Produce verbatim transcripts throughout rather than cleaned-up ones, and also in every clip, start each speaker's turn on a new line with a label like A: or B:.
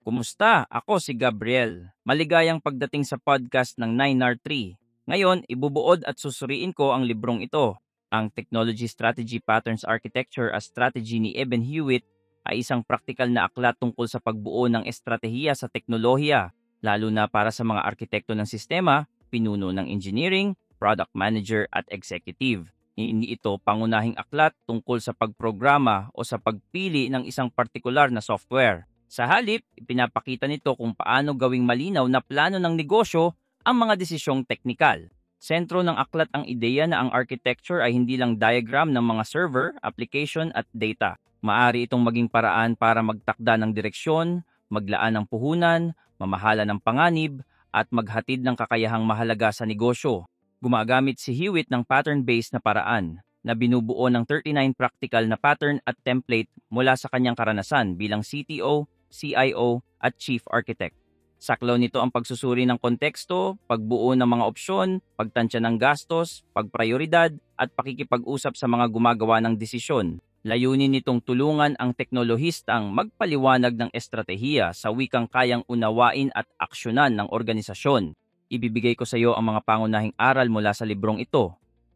A: Kumusta? Ako si Gabriel. Maligayang pagdating sa podcast ng nine R three. Ngayon, ibubuod at susuriin ko ang librong ito. Ang Technology Strategy Patterns Architecture as Strategy ni Eben Hewitt ay isang praktikal na aklat tungkol sa pagbuo ng estratehiya sa teknolohiya, lalo na para sa mga arkitekto ng sistema, pinuno ng engineering, product manager at executive. Hindi ito pangunahing aklat tungkol sa pagprograma o sa pagpili ng isang partikular na software. Sa halip, ipinapakita nito kung paano gawing malinaw na plano ng negosyo ang mga desisyong teknikal. Sentro ng aklat ang ideya na ang architecture ay hindi lang diagram ng mga server, application at data. Maari itong maging paraan para magtakda ng direksyon, maglaan ng puhunan, mamahala ng panganib, at maghatid ng kakayahang mahalaga sa negosyo. Gumagamit si Hewitt ng pattern-based na paraan na binubuo ng thirty-nine practical na pattern at template mula sa kanyang karanasan bilang C T O, C I O at Chief Architect. Saklaw nito ang pagsusuri ng konteksto, pagbuo ng mga opsyon, pagtansya ng gastos, pagprioridad at pakikipag-usap sa mga gumagawa ng desisyon. Layunin nitong tulungan ang teknolohistang magpaliwanag ng estratehiya sa wikang kayang unawain at aksyonan ng organisasyon. Ibibigay ko sa iyo ang mga pangunahing aral mula sa librong ito.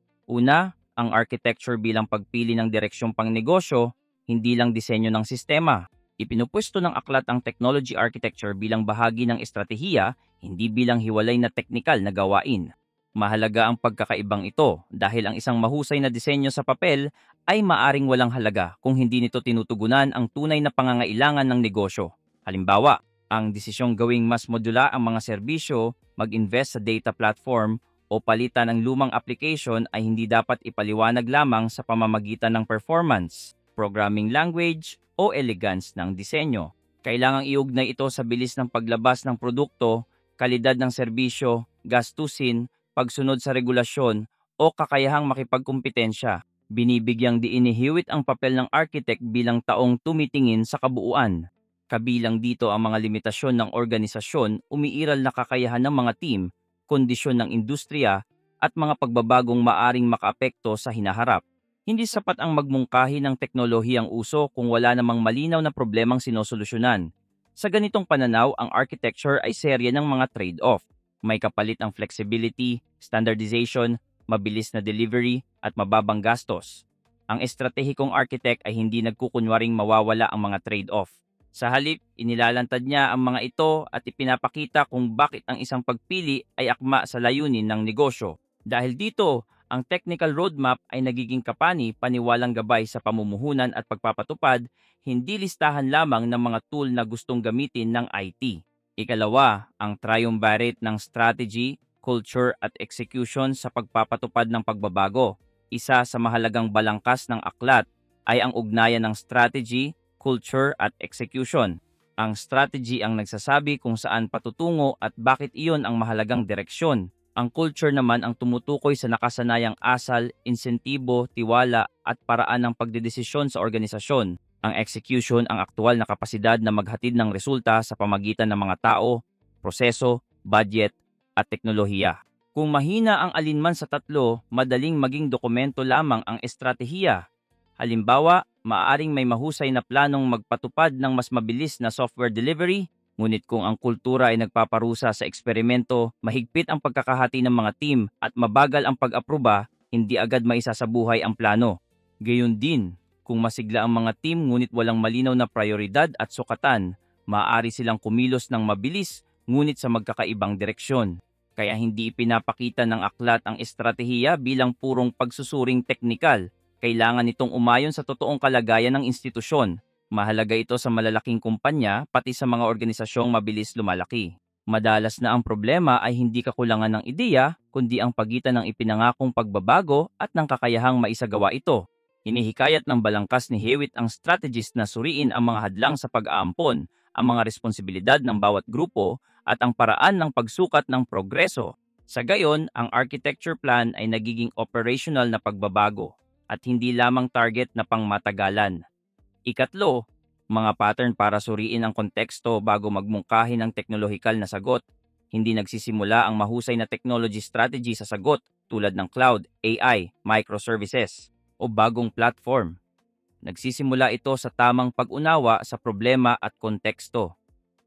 A: Una, ang architecture bilang pagpili ng direksyong pangnegosyo, hindi lang disenyo ng sistema. Ipinupwesto ng aklat ang technology architecture bilang bahagi ng estratehiya, hindi bilang hiwalay na teknikal na gawain. Mahalaga ang pagkakaibang ito dahil ang isang mahusay na disenyo sa papel ay maaring walang halaga kung hindi nito tinutugunan ang tunay na pangangailangan ng negosyo. Halimbawa, ang desisyong gawing mas modula ang mga serbisyo, mag-invest sa data platform, o palitan ng lumang application ay hindi dapat ipaliwanag lamang sa pamamagitan ng performance, programming language, o elegance ng disenyo. Kailangang iugnay ito sa bilis ng paglabas ng produkto, kalidad ng serbisyo, gastusin, pagsunod sa regulasyon, o kakayahang makipagkumpetensya. Binibigyang diin ni Hewitt ang papel ng architect bilang taong tumitingin sa kabuuan. Kabilang dito ang mga limitasyon ng organisasyon, umiiral na kakayahan ng mga team, kondisyon ng industriya, at mga pagbabagong maaring makaapekto sa hinaharap. Hindi sapat ang magmungkahi ng teknolohiyang uso kung wala namang malinaw na problemang sinosolusyonan. Sa ganitong pananaw, ang architecture ay serye ng mga trade-off. May kapalit ang flexibility, standardization, mabilis na delivery, at mababang gastos. Ang estratehikong architect ay hindi nagkukunwaring mawawala ang mga trade-off. Sa halip, inilalantad niya ang mga ito at ipinapakita kung bakit ang isang pagpili ay akma sa layunin ng negosyo. Dahil dito, ang technical roadmap ay nagiging kapani-paniwalang gabay sa pamumuhunan at pagpapatupad, hindi listahan lamang ng mga tool na gustong gamitin ng I T. Ikalawa, ang triumvirate ng strategy, culture at execution sa pagpapatupad ng pagbabago. Isa sa mahalagang balangkas ng aklat ay ang ugnayan ng strategy, culture at execution. Ang strategy ang nagsasabi kung saan patutungo at bakit iyon ang mahalagang direksyon. Ang culture naman ang tumutukoy sa nakasanayang asal, insentibo, tiwala at paraan ng pagdedesisyon sa organisasyon. Ang execution ang aktual na kapasidad na maghatid ng resulta sa pamagitan ng mga tao, proseso, budget at teknolohiya. Kung mahina ang alinman sa tatlo, madaling maging dokumento lamang ang estratehiya. Halimbawa, maaaring may mahusay na planong magpatupad ng mas mabilis na software delivery, ngunit kung ang kultura ay nagpaparusa sa eksperimento, mahigpit ang pagkakahati ng mga team at mabagal ang pag-aproba, hindi agad maisasabuhay ang plano. Gayon din, kung masigla ang mga team ngunit walang malinaw na prioridad at sukatan, maaari silang kumilos ng mabilis ngunit sa magkakaibang direksyon. Kaya hindi ipinapakita ng aklat ang estratehiya bilang purong pagsusuring teknikal. Kailangan itong umayon sa totoong kalagayan ng institusyon. Mahalaga ito sa malalaking kumpanya pati sa mga organisasyong mabilis lumalaki. Madalas na ang problema ay hindi kakulangan ng ideya, kundi ang pagitan ng ipinangakong pagbabago at ng kakayahang maisagawa ito. Hinihikayat ng balangkas ni Hewitt ang strategist na suriin ang mga hadlang sa pag-aampon, ang mga responsibilidad ng bawat grupo, at ang paraan ng pagsukat ng progreso. Sa gayon, ang architecture plan ay nagiging operational na pagbabago at hindi lamang target na pangmatagalan. Ikatlo, mga pattern para suriin ang konteksto bago magmungkahi ng teknolohikal na sagot. Hindi nagsisimula ang mahusay na technology strategy sa sagot tulad ng cloud, A I, microservices, o bagong platform. Nagsisimula ito sa tamang pag-unawa sa problema at konteksto.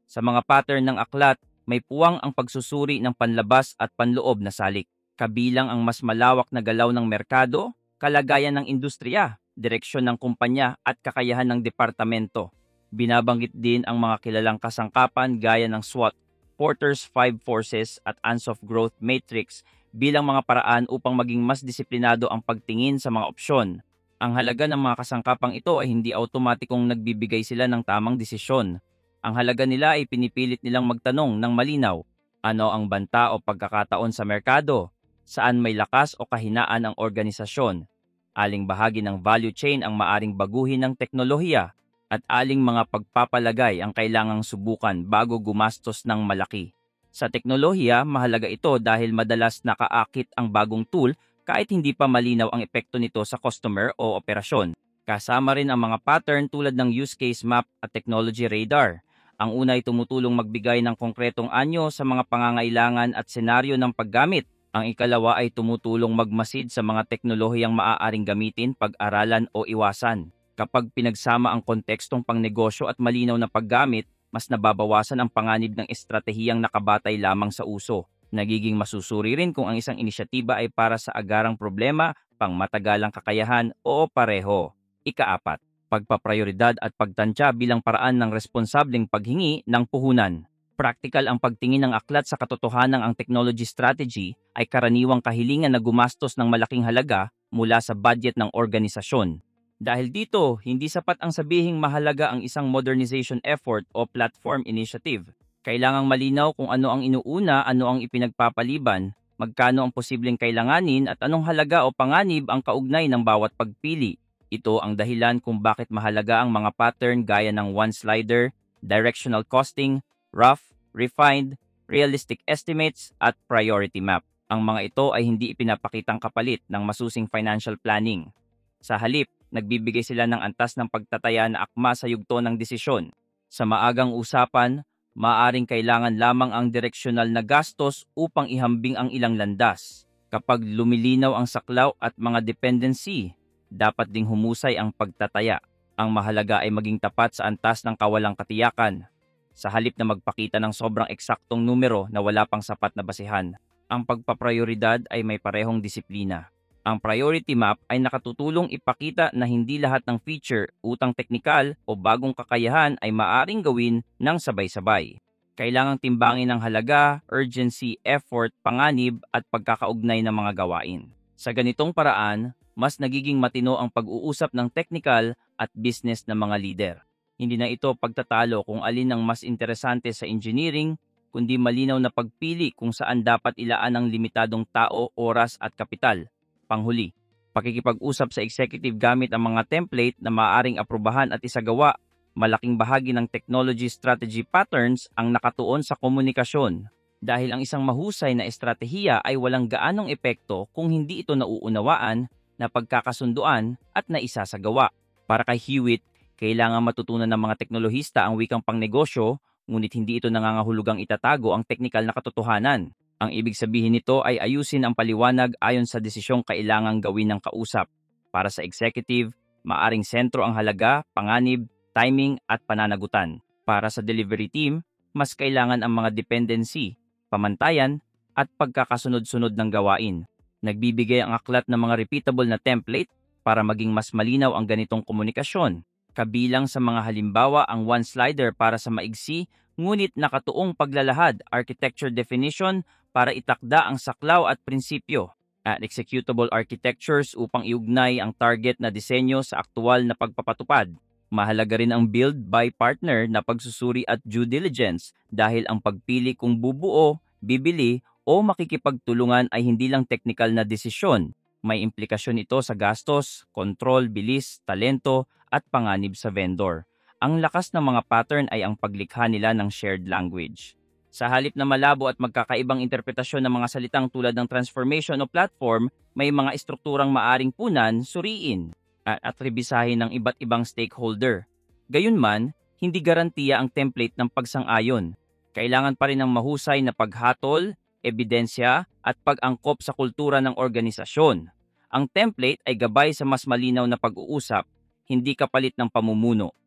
A: Sa mga pattern ng aklat, may puwang ang pagsusuri ng panlabas at panloob na salik, kabilang ang mas malawak na galaw ng merkado, kalagayan ng industriya, direksyon ng kumpanya at kakayahan ng departamento. Binabanggit din ang mga kilalang kasangkapan gaya ng SWOT, Porter's Five Forces at Ansoff Growth Matrix bilang mga paraan upang maging mas disiplinado ang pagtingin sa mga opsyon. Ang halaga ng mga kasangkapang ito ay hindi automatikong nagbibigay sila ng tamang desisyon. Ang halaga nila ay pinipilit nilang magtanong ng malinaw. Ano ang banta o pagkakataon sa merkado? Saan may lakas o kahinaan ang organisasyon? Aling bahagi ng value chain ang maaring baguhin ng teknolohiya? At aling mga pagpapalagay ang kailangang subukan bago gumastos ng malaki? Sa teknolohiya, mahalaga ito dahil madalas nakaakit ang bagong tool kahit hindi pa malinaw ang epekto nito sa customer o operasyon. Kasama rin ang mga pattern tulad ng use case map at technology radar. Ang una ay tumutulong magbigay ng konkretong anyo sa mga pangangailangan at senaryo ng paggamit. Ang ikalawa ay tumutulong magmasid sa mga teknolohiyang maaaring gamitin, pag-aralan o iwasan. Kapag pinagsama ang kontekstong pangnegosyo at malinaw na paggamit, mas nababawasan ang panganib ng estratehiyang nakabatay lamang sa uso. Nagiging masusuri rin kung ang isang inisyatiba ay para sa agarang problema, pangmatagalang kakayahan o pareho. Ikaapat, pagpaprioridad at pagtansya bilang paraan ng responsableng paghingi ng puhunan. Praktikal ang pagtingin ng aklat sa katotohanang ang technology strategy ay karaniwang kahilingan na gumastos ng malaking halaga mula sa budget ng organisasyon. Dahil dito, hindi sapat ang sabihing mahalaga ang isang modernization effort o platform initiative. Kailangang malinaw kung ano ang inuuna, ano ang ipinagpapaliban, magkano ang posibleng kailanganin at anong halaga o panganib ang kaugnay ng bawat pagpili. Ito ang dahilan kung bakit mahalaga ang mga pattern gaya ng one slider, directional costing, rough, refined, realistic estimates at priority map. Ang mga ito ay hindi ipinapakitang kapalit ng masusing financial planning. Sa halip, nagbibigay sila ng antas ng pagtataya na akma sa yugto ng desisyon. Sa maagang usapan, maaring kailangan lamang ang direksyonal na gastos upang ihambing ang ilang landas. Kapag lumilinaw ang saklaw at mga dependency, dapat ding humusay ang pagtataya. Ang mahalaga ay maging tapat sa antas ng kawalang katiyakan, sa halip na magpakita ng sobrang eksaktong numero na wala pang sapat na basehan. Ang pagpaprioridad ay may parehong disiplina. Ang priority map ay nakatutulong ipakita na hindi lahat ng feature, utang teknikal o bagong kakayahan ay maaring gawin ng sabay-sabay. Kailangang timbangin ang halaga, urgency, effort, panganib at pagkakaugnay ng mga gawain. Sa ganitong paraan, mas nagiging matino ang pag-uusap ng technical at business na mga leader. Hindi na ito pagtatalo kung alin ang mas interesante sa engineering, kundi malinaw na pagpili kung saan dapat ilaan ang limitadong tao, oras at kapital. Panghuli, pakikipag-usap sa executive gamit ang mga template na maaaring aprubahan at isagawa. Malaking bahagi ng technology strategy patterns ang nakatuon sa komunikasyon. Dahil ang isang mahusay na estratehiya ay walang gaanong epekto kung hindi ito nauunawaan, na pagkakasunduan at naisasagawa. Para kay Hewitt, kailangan matutunan ng mga teknolohista ang wikang pangnegosyo, ngunit hindi ito nangangahulugang itatago ang teknikal na katotohanan. Ang ibig sabihin nito ay ayusin ang paliwanag ayon sa desisyong kailangang gawin ng kausap. Para sa executive, maaring sentro ang halaga, panganib, timing at pananagutan. Para sa delivery team, mas kailangan ang mga dependency, pamantayan at pagkakasunod-sunod ng gawain. Nagbibigay ang aklat ng mga repeatable na template para maging mas malinaw ang ganitong komunikasyon. Kabilang sa mga halimbawa ang one slider para sa maigsi ngunit nakatuong paglalahad, architecture definition para itakda ang saklaw at prinsipyo, at executable architectures upang iugnay ang target na disenyo sa aktual na pagpapatupad. Mahalaga rin ang build by partner na pagsusuri at due diligence dahil ang pagpili kung bubuo, bibili o makikipagtulungan ay hindi lang teknikal na desisyon. May implikasyon ito sa gastos, kontrol, bilis, talento at panganib sa vendor. Ang lakas ng mga pattern ay ang paglikha nila ng shared language. Sa halip na malabo at magkakaibang interpretasyon ng mga salitang tulad ng transformation o platform, may mga estrukturang maaring punan, suriin, at atribisahin ng iba't ibang stakeholder. Gayunman, hindi garantiya ang template ng pagsang-ayon. Kailangan pa rin ng mahusay na paghatol, ebidensya, at pag-angkop sa kultura ng organisasyon. Ang template ay gabay sa mas malinaw na pag-uusap, hindi kapalit ng pamumuno.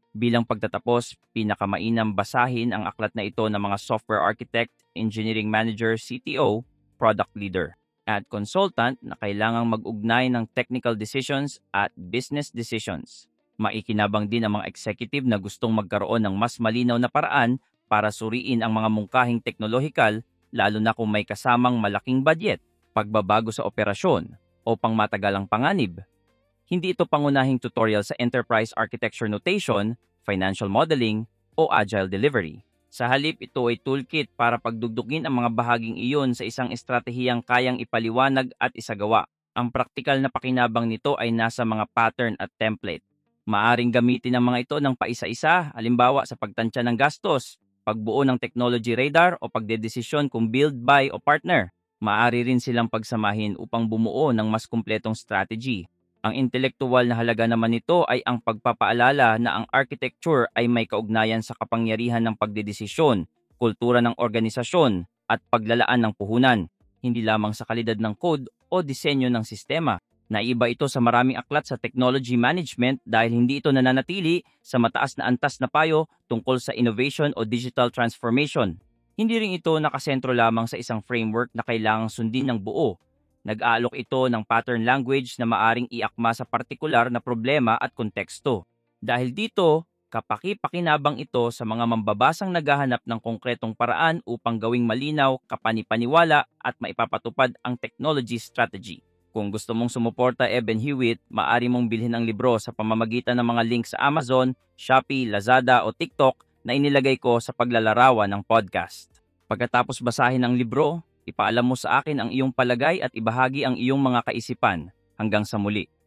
A: Bilang pagtatapos, pinakamainam basahin ang aklat na ito ng mga software architect, engineering manager, C T O, product leader, at consultant na kailangang mag-ugnay ng technical decisions at business decisions. Maikinabang din ang mga executive na gustong magkaroon ng mas malinaw na paraan para suriin ang mga mungkahing teknolohikal, lalo na kung may kasamang malaking budget, pagbabago sa operasyon, o pangmatagalang panganib. Hindi ito pangunahing tutorial sa enterprise architecture notation, financial modeling, o agile delivery. Sa halip, ito ay toolkit para pagdugdugin ang mga bahaging iyon sa isang estratehiyang kayang ipaliwanag at isagawa. Ang praktikal na pakinabang nito ay nasa mga pattern at template. Maaring gamitin ang mga ito ng paisa-isa, halimbawa sa pagtansya ng gastos, pagbuo ng technology radar o pagdedesisyon kung build, buy o partner. Maaari rin silang pagsamahin upang bumuo ng mas kumpletong strategy. Ang intelektuwal na halaga naman nito ay ang pagpapaalala na ang architecture ay may kaugnayan sa kapangyarihan ng pagdedesisyon, kultura ng organisasyon, at paglalaan ng puhunan, hindi lamang sa kalidad ng code o disenyo ng sistema. Naiba ito sa maraming aklat sa technology management dahil hindi ito nananatili sa mataas na antas na payo tungkol sa innovation o digital transformation. Hindi rin ito nakasentro lamang sa isang framework na kailangang sundin ng buo. Nag-aalok ito ng pattern language na maaring iakma sa partikular na problema at konteksto. Dahil dito, kapaki-pakinabang ito sa mga mambabasang naghahanap ng konkretong paraan upang gawing malinaw, kapanipaniwala at maipapatupad ang technology strategy. Kung gusto mong sumuporta Eben Hewitt, maaari mong bilhin ang libro sa pamamagitan ng mga link sa Amazon, Shopee, Lazada o TikTok na inilagay ko sa paglalarawan ng podcast. Pagkatapos basahin ang libro, ipaalam mo sa akin ang iyong palagay at ibahagi ang iyong mga kaisipan. Hanggang sa muli.